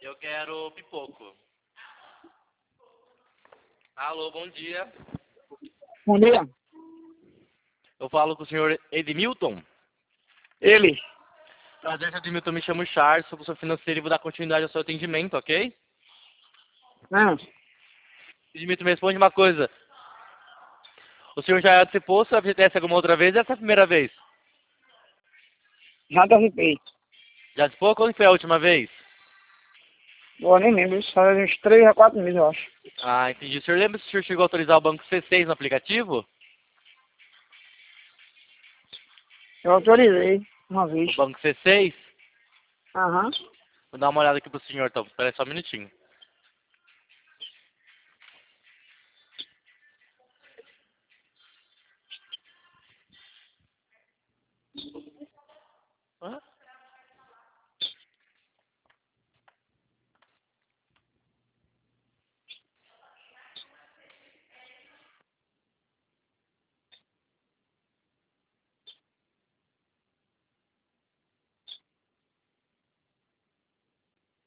Eu quero pipoco. Alô, bom dia. Bom dia. Eu falo com o senhor Edmilton. Ele. Prazer, senhor Edmilton. Me chamo Charles, sou consultor financeiro e vou dar continuidade ao seu atendimento, ok? Não. Edmilton, me responde uma coisa. O senhor já antecipou sua FGTS alguma outra vez? Essa é a primeira vez? Já antecipei. Já antecipou? Quando foi a última vez? Eu nem lembro. Isso faz uns 3 a 4 meses, eu acho. Ah, entendi. O senhor lembra se o senhor chegou a autorizar o banco C6 no aplicativo? Eu autorizei uma vez. O banco C6? Aham. Vou dar uma olhada aqui pro senhor, então. Espera aí só um minutinho.